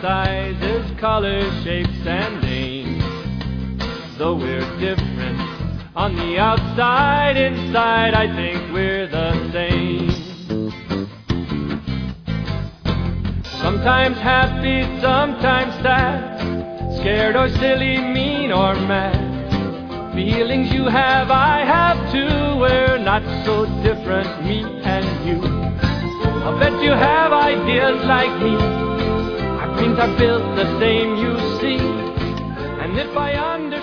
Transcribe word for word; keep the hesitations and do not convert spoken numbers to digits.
sizes, colors, shapes, and names. Though we're different on the outside, inside I think we're the same. Sometimes happy, sometimes sad, scared or silly, mean or mad. Feelings you have, I have too. We're not so different, me and you. I'll bet you have ideas like me. Our brains are built the same, you see. And if I understand